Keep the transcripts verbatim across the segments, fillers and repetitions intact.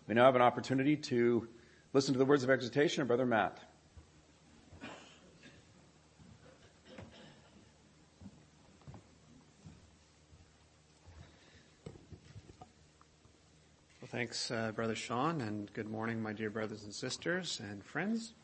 We now have an opportunity to listen to the words of exhortation of Brother Matt. Well, thanks, uh, Brother Sean, and good morning, my dear brothers and sisters and friends.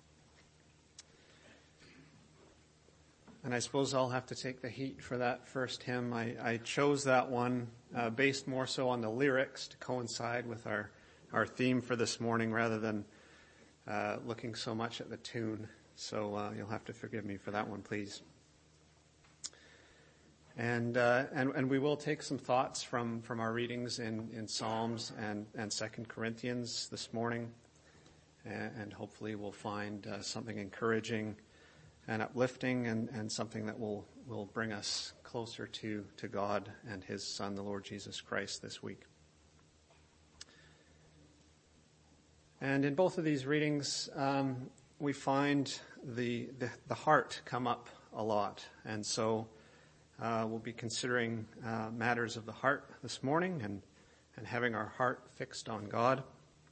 And I suppose I'll have to take the heat for that first hymn. I, I chose that one uh, based more so on the lyrics to coincide with our our theme for this morning rather than uh, looking so much at the tune. So uh, you'll have to forgive me for that one, please. And uh, and and we will take some thoughts from, from our readings in, in Psalms and, and Second Corinthians this morning. And, and hopefully we'll find uh, something encouraging and uplifting and, and something that will, will bring us closer to, to God and His Son, the Lord Jesus Christ, this week. And in both of these readings, um, we find the, the the heart come up a lot. And so uh, we'll be considering uh, matters of the heart this morning and, and having our heart fixed on God.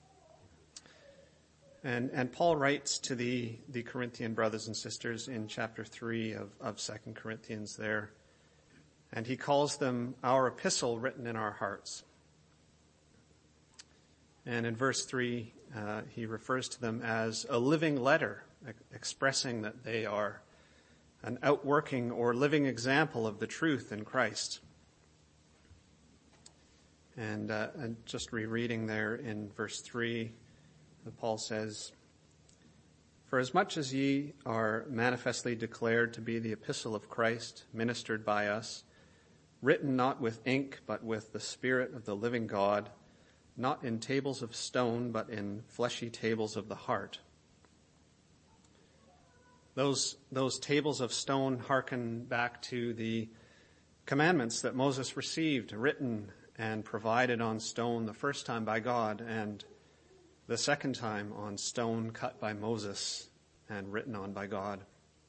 And and Paul writes to the, the Corinthian brothers and sisters in chapter three of, of Second Corinthians there. And he calls them our epistle written in our hearts. And in verse three, uh, he refers to them as a living letter, expressing that they are an outworking or living example of the truth in Christ. And, uh, and just rereading there in verse three, Paul says, "For as much as ye are manifestly declared to be the epistle of Christ, ministered by us, written not with ink, but with the Spirit of the living God, not in tables of stone, but in fleshy tables of the heart." Those, those tables of stone hearken back to the commandments that Moses received, written and provided on stone the first time by God, and the second time on stone cut by Moses and written on by God.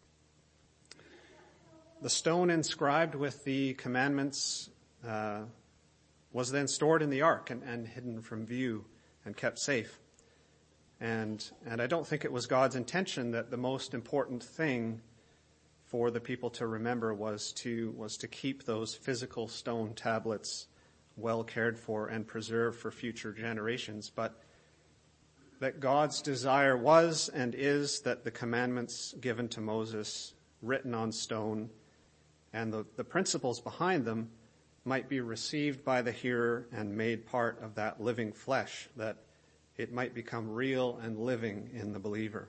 The stone inscribed with the commandments uh, was then stored in the ark and, and hidden from view and kept safe. And and I don't think it was God's intention that the most important thing for the people to remember was to was to keep those physical stone tablets well cared for and preserved for future generations, but that God's desire was and is that the commandments given to Moses, written on stone, and the, the principles behind them might be received by the hearer and made part of that living flesh, that it might become real and living in the believer.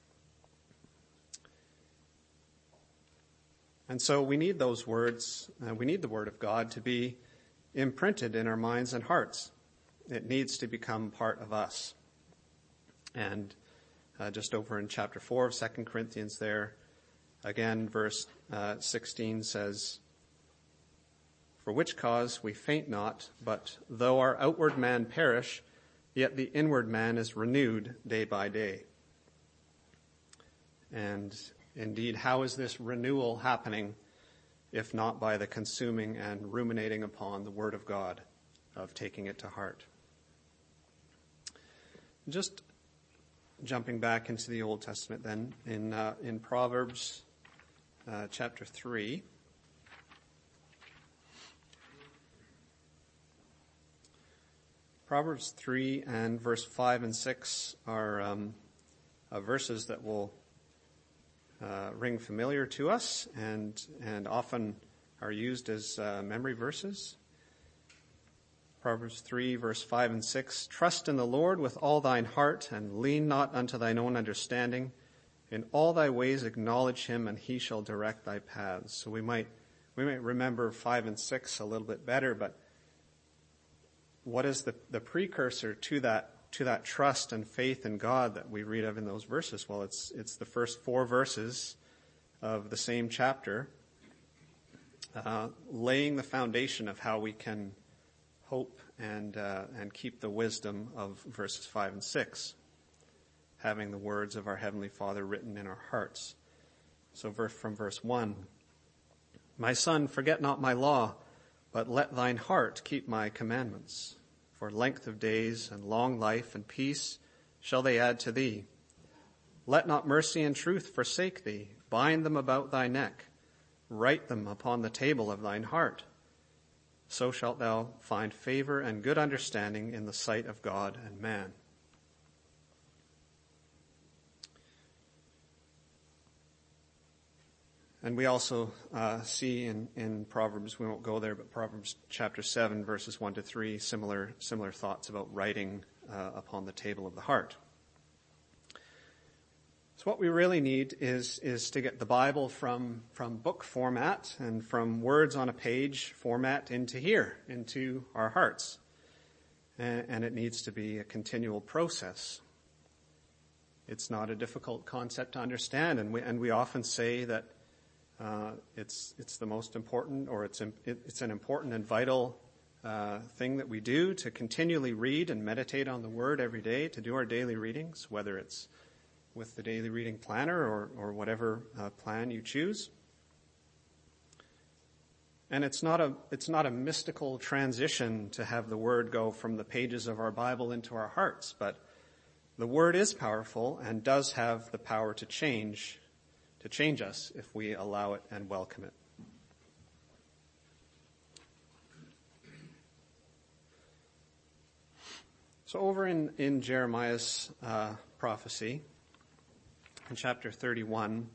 And so we need those words, uh, we need the Word of God to be imprinted in our minds and hearts. It needs to become part of us. And uh, just over in chapter four of Second Corinthians there, again, verse uh, sixteen says, "For which cause we faint not, but though our outward man perish, yet the inward man is renewed day by day." And indeed, how is this renewal happening, if not by the consuming and ruminating upon the Word of God, of taking it to heart? Just jumping back into the Old Testament then, in uh, in Proverbs uh, chapter three. Proverbs three and verse five and six are um, uh, verses that will uh, ring familiar to us and and often are used as uh, memory verses. Proverbs three, verse five and six, "Trust in the Lord with all thine heart, and lean not unto thine own understanding. In all thy ways acknowledge him, and he shall direct thy paths." So we might we might remember five and six a little bit better, but what is the, the precursor to that to that trust and faith in God that we read of in those verses? Well, it's it's the first four verses of the same chapter, uh, laying the foundation of how we can hope and uh, and keep the wisdom of verses five and six, having the words of our Heavenly Father written in our hearts. So verse, from verse one, "My son, forget not my law, but let thine heart keep my commandments. for length of days and long life and peace shall they add to thee. Let not mercy and truth forsake thee. Bind them about thy neck. Write them upon the table of thine heart. So shalt thou find favor and good understanding in the sight of God and man. And we also uh, see in, in Proverbs, we won't go there, but Proverbs chapter seven, verses one to three, similar similar thoughts about writing uh, upon the table of the heart. So what we really need is is to get the Bible from, from book format and from words on a page format into here, into our hearts. And, and it needs to be a continual process. It's not a difficult concept to understand, and we and we often say that Uh, it's it's the most important, or it's it's an important and vital uh, thing that we do, to continually read and meditate on the Word every day, to do our daily readings, whether it's with the daily reading planner or or whatever uh, plan you choose. And it's not a it's not a mystical transition to have the Word go from the pages of our Bible into our hearts, but the Word is powerful and does have the power to change. to change us if we allow it and welcome it. So over in, in Jeremiah's uh, prophecy, in chapter thirty-one,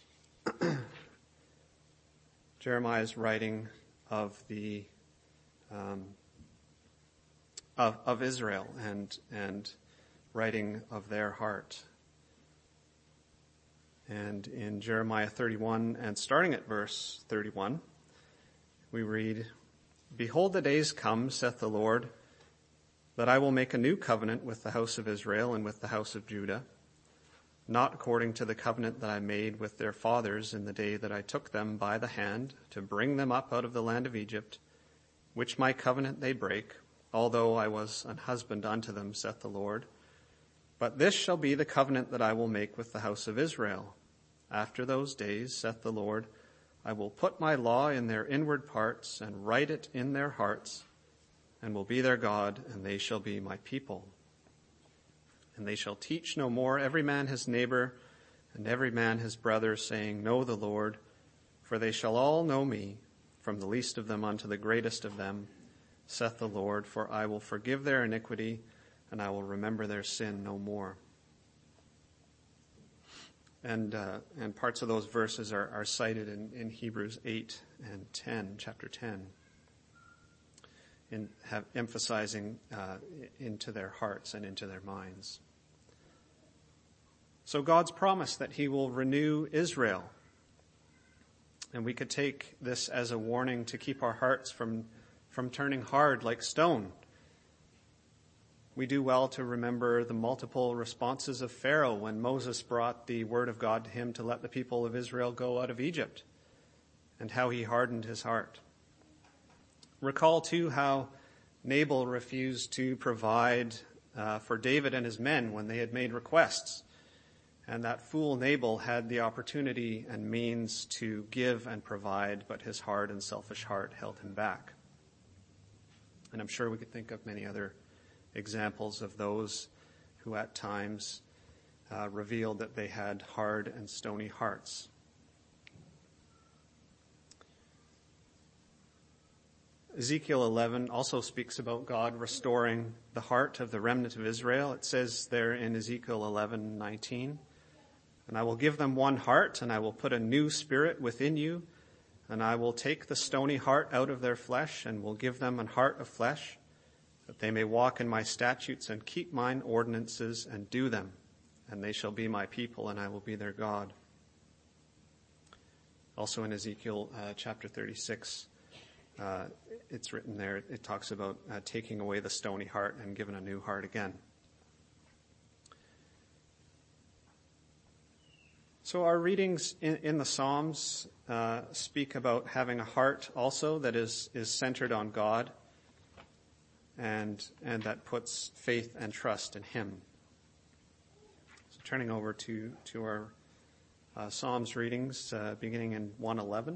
Jeremiah is writing of the um, of, of Israel and and writing of their heart. And in Jeremiah thirty-one, and starting at verse thirty-one, we read, Behold, the days come, saith the Lord, that I will make a new covenant with the house of Israel and with the house of Judah, not according to the covenant that I made with their fathers in the day that I took them by the hand to bring them up out of the land of Egypt, which my covenant they break, although I was an husband unto them, saith the Lord. But this shall be the covenant that I will make with the house of Israel. After those days, saith the Lord, I will put my law in their inward parts and write it in their hearts, and will be their God, and they shall be my people. And they shall teach no more every man his neighbor and every man his brother, saying, Know the Lord, for they shall all know me, from the least of them unto the greatest of them, saith the Lord, for I will forgive their iniquity, and I will remember their sin no more. And uh, and parts of those verses are, are cited in, in Hebrews eight and ten, chapter ten, in have, emphasizing uh, into their hearts and into their minds. So God's promise that he will renew Israel. And we could take this as a warning to keep our hearts from, from turning hard like stone. We do well to remember the multiple responses of Pharaoh when Moses brought the word of God to him to let the people of Israel go out of Egypt, and how he hardened his heart. Recall too how Nabal refused to provide uh, for David and his men when they had made requests. And that fool Nabal had the opportunity and means to give and provide, but his hard and selfish heart held him back. And I'm sure we could think of many other examples of those who at times uh, revealed that they had hard and stony hearts. Ezekiel eleven also speaks about God restoring the heart of the remnant of Israel. It says there in Ezekiel eleven nineteen, And I will give them one heart, and I will put a new spirit within you, and I will take the stony heart out of their flesh, and will give them an heart of flesh, that they may walk in my statutes and keep mine ordinances and do them, and they shall be my people, and I will be their God. Also in Ezekiel uh, chapter thirty-six, uh, it's written there, it talks about uh, taking away the stony heart and giving a new heart again. So our readings in, in the Psalms uh, speak about having a heart also that is, is centered on God, and and that puts faith and trust in him. So turning over to, to our uh, Psalms readings, uh, beginning in one eleven.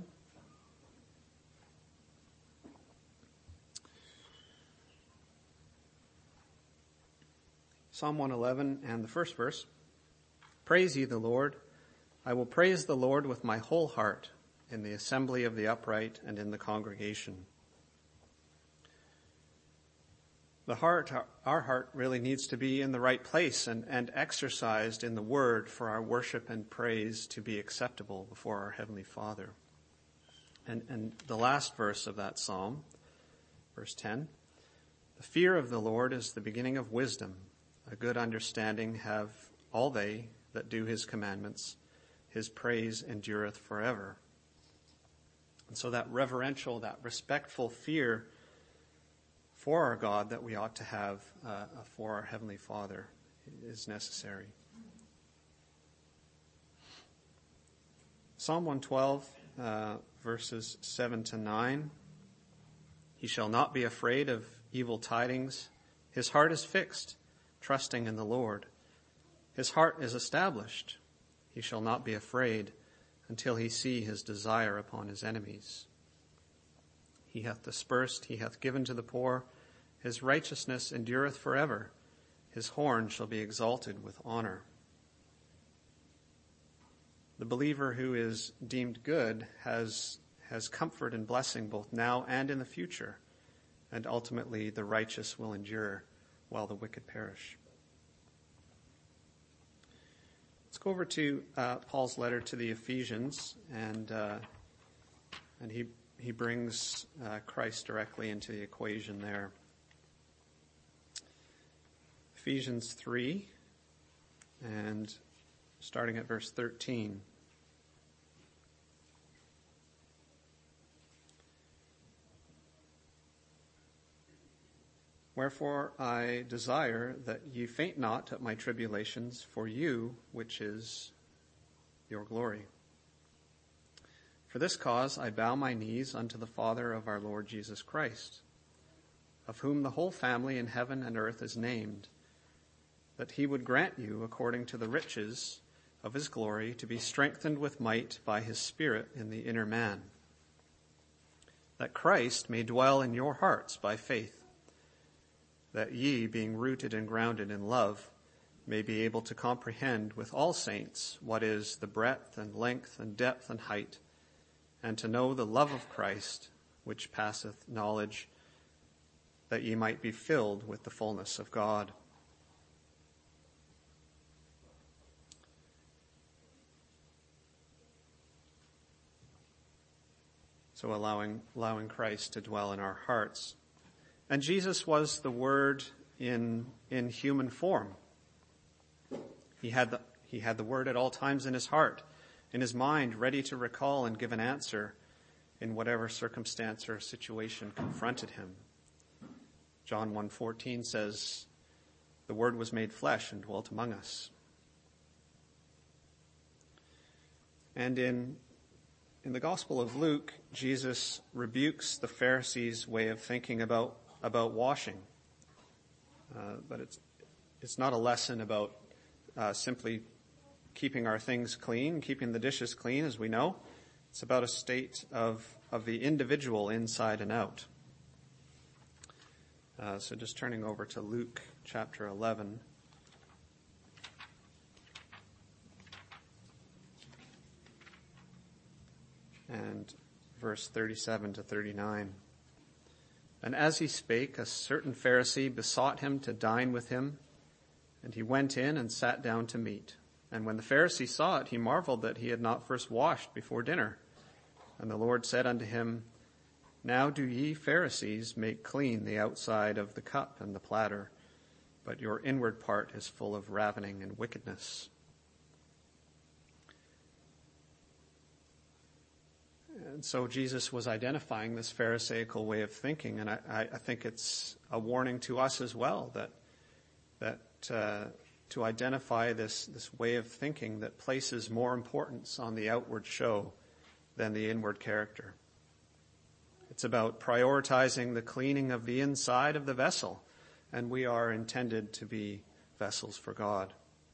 Psalm one eleven and the first verse. Praise ye the Lord. I will praise the Lord with my whole heart in the assembly of the upright and in the congregation. The heart, our heart really needs to be in the right place and, and exercised in the word for our worship and praise to be acceptable before our Heavenly Father. And, and the last verse of that psalm, verse ten, the fear of the Lord is the beginning of wisdom. A good understanding have all they that do his commandments. His praise endureth forever. And so that reverential, that respectful fear for our God that we ought to have uh, for our Heavenly Father is necessary. Psalm one twelve, uh, verses seven to nine. He shall not be afraid of evil tidings. His heart is fixed, trusting in the Lord. His heart is established. He shall not be afraid until he see his desire upon his enemies. He hath dispersed, he hath given to the poor. His righteousness endureth forever. His horn shall be exalted with honor. The believer who is deemed good has, has comfort and blessing both now and in the future. And ultimately the righteous will endure while the wicked perish. Let's go over to uh, Paul's letter to the Ephesians, and uh, and he he brings uh, Christ directly into the equation there. Ephesians three, and starting at verse thirteen. Wherefore I desire that ye faint not at my tribulations for you, which is your glory. For this cause I bow my knees unto the Father of our Lord Jesus Christ, of whom the whole family in heaven and earth is named, that he would grant you, according to the riches of his glory, to be strengthened with might by his Spirit in the inner man, that Christ may dwell in your hearts by faith, that ye, being rooted and grounded in love, may be able to comprehend with all saints what is the breadth and length and depth and height, and to know the love of Christ, which passeth knowledge, that ye might be filled with the fullness of God. So allowing, allowing Christ to dwell in our hearts. And Jesus was the Word in, in human form. He had the, he had the Word at all times in his heart, in his mind, ready to recall and give an answer in whatever circumstance or situation confronted him. John one fourteen says, the Word was made flesh and dwelt among us. And in, in the Gospel of Luke, Jesus rebukes the Pharisees' way of thinking about about washing. Uh, but it's it's not a lesson about uh, simply keeping our things clean, keeping the dishes clean, as we know. It's about a state of, of the individual inside and out. Uh, so just turning over to Luke chapter eleven. And verse thirty-seven to thirty-nine. And as he spake, a certain Pharisee besought him to dine with him, and he went in and sat down to meat. And when the Pharisee saw it, he marveled that he had not first washed before dinner. And the Lord said unto him, Now do ye Pharisees make clean the outside of the cup and the platter, but your inward part is full of ravening and wickedness. And so Jesus was identifying this Pharisaical way of thinking, and I, I think it's a warning to us as well that that uh, to identify this this way of thinking that places more importance on the outward show than the inward character. It's about prioritizing the cleaning of the inside of the vessel, and we are intended to be vessels for God.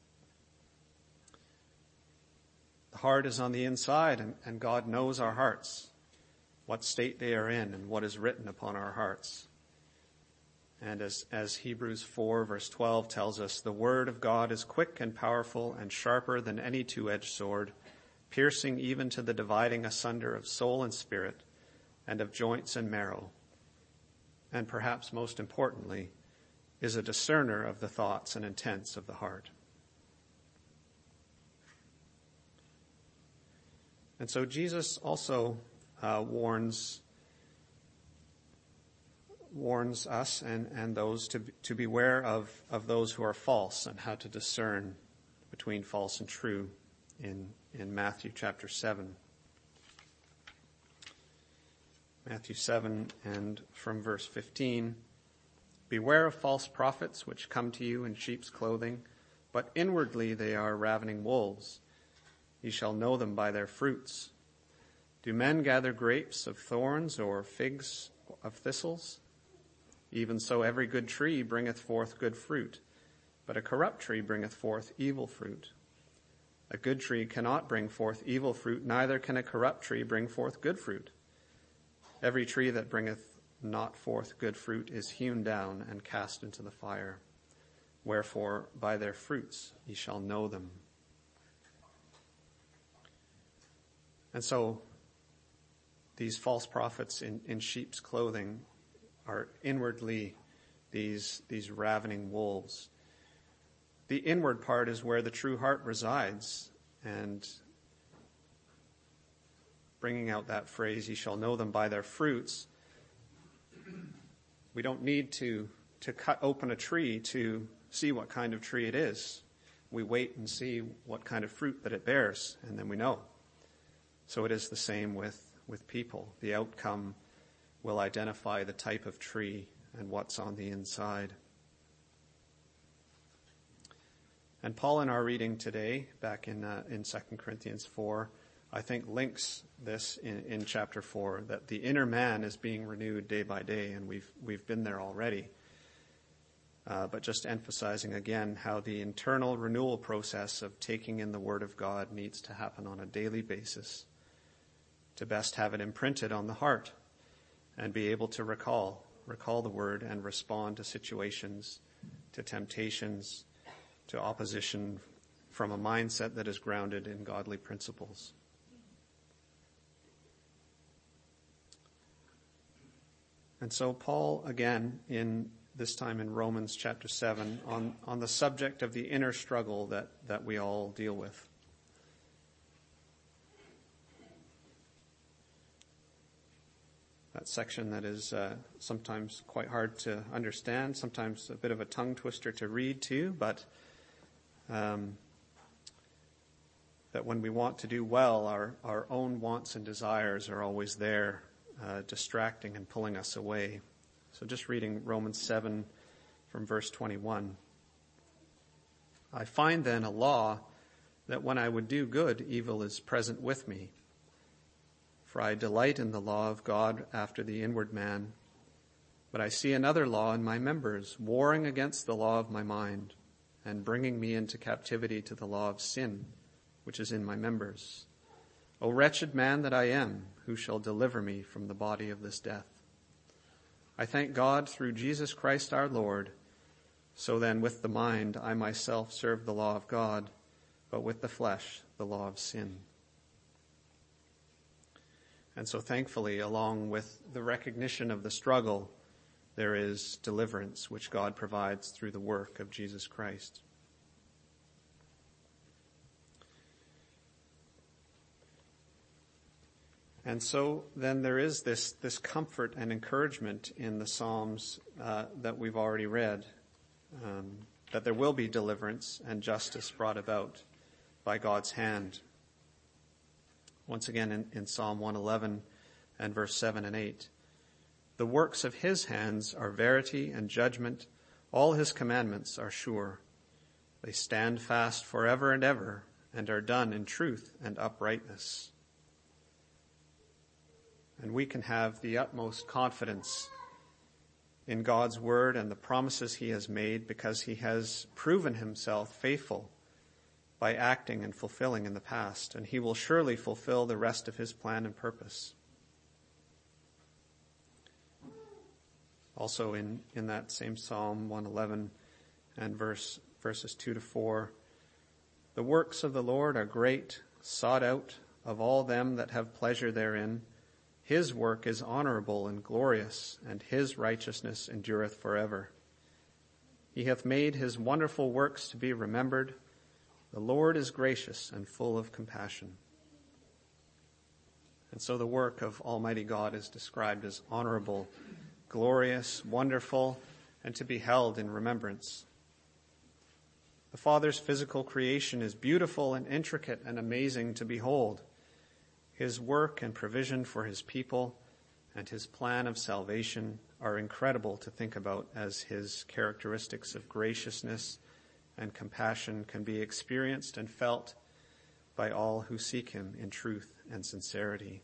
The heart is on the inside, and, and God knows our hearts, what state they are in, and what is written upon our hearts. And as, as Hebrews four verse twelve tells us, the word of God is quick and powerful and sharper than any two-edged sword, piercing even to the dividing asunder of soul and spirit and of joints and marrow. And perhaps most importantly, is a discerner of the thoughts and intents of the heart. And so Jesus also uh, warns warns us and, and those to to beware of, of those who are false and how to discern between false and true in, in Matthew chapter seven. Matthew seven and from verse fifteen. Beware of false prophets which come to you in sheep's clothing, but inwardly they are ravening wolves. You shall know them by their fruits. Do men gather grapes of thorns or figs of thistles? Even so every good tree bringeth forth good fruit, but a corrupt tree bringeth forth evil fruit. A good tree cannot bring forth evil fruit, neither can a corrupt tree bring forth good fruit. Every tree that bringeth not forth good fruit is hewn down and cast into the fire. Wherefore by their fruits ye shall know them. And so these false prophets in, in sheep's clothing are inwardly these, these ravening wolves. The inward part is where the true heart resides, and bringing out that phrase, ye shall know them by their fruits. We don't need to, to cut open a tree to see what kind of tree it is. We wait and see what kind of fruit that it bears, and then we know. So it is the same with, with people. The outcome will identify the type of tree and what's on the inside. And Paul, in our reading today, back in uh, in Second Corinthians four, I think links this in, in chapter four, that the inner man is being renewed day by day, and we've we've been there already. Uh, but just emphasizing again how the internal renewal process of taking in the Word of God needs to happen on a daily basis to best have it imprinted on the heart and be able to recall, recall the Word and respond to situations, to temptations, to opposition from a mindset that is grounded in godly principles. And so Paul, again, in this time in Romans chapter seven, on, on the subject of the inner struggle that, that we all deal with. That section that is uh, sometimes quite hard to understand, sometimes a bit of a tongue twister to read too, but um, that when we want to do well, our, our own wants and desires are always there, uh, distracting and pulling us away. So just reading Romans seven from verse twenty-one. I find then a law that when I would do good, evil is present with me. For I delight in the law of God after the inward man. But I see another law in my members, warring against the law of my mind, and bringing me into captivity to the law of sin, which is in my members. O wretched man that I am, who shall deliver me from the body of this death? I thank God through Jesus Christ our Lord. So then with the mind I myself serve the law of God, but with the flesh the law of sin. And so thankfully, along with the recognition of the struggle, there is deliverance which God provides through the work of Jesus Christ. And so then there is this, this comfort and encouragement in the Psalms uh, that we've already read, um, that there will be deliverance and justice brought about by God's hand. Once again in, in Psalm one eleven and verse seven and eight. The works of his hands are verity and judgment. All his commandments are sure. They stand fast forever and ever and are done in truth and uprightness. And we can have the utmost confidence in God's word and the promises he has made because he has proven himself faithful by acting and fulfilling in the past, and he will surely fulfill the rest of his plan and purpose. Also in, in that same Psalm one eleven and verse, verses two to four, the works of the Lord are great, sought out of all them that have pleasure therein. His work is honorable and glorious, and his righteousness endureth forever. He hath made his wonderful works to be remembered. The Lord is gracious and full of compassion. And so the work of Almighty God is described as honorable, glorious, wonderful, and to be held in remembrance. The Father's physical creation is beautiful and intricate and amazing to behold. His work and provision for his people and his plan of salvation are incredible to think about, as his characteristics of graciousness and compassion can be experienced and felt by all who seek him in truth and sincerity.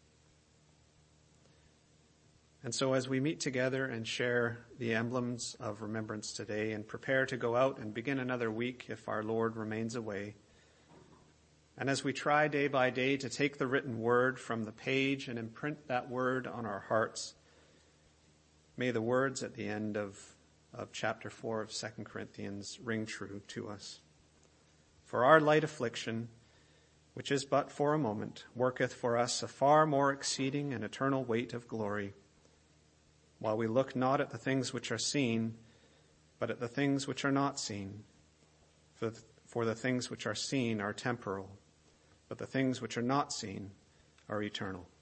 And so as we meet together and share the emblems of remembrance today and prepare to go out and begin another week if our Lord remains away, and as we try day by day to take the written word from the page and imprint that word on our hearts, may the words at the end of, of chapter four of Second Corinthians ring true to us. For our light affliction, which is but for a moment, worketh for us a far more exceeding and eternal weight of glory, while we look not at the things which are seen, but at the things which are not seen. For the, for the things which are seen are temporal, but the things which are not seen are eternal.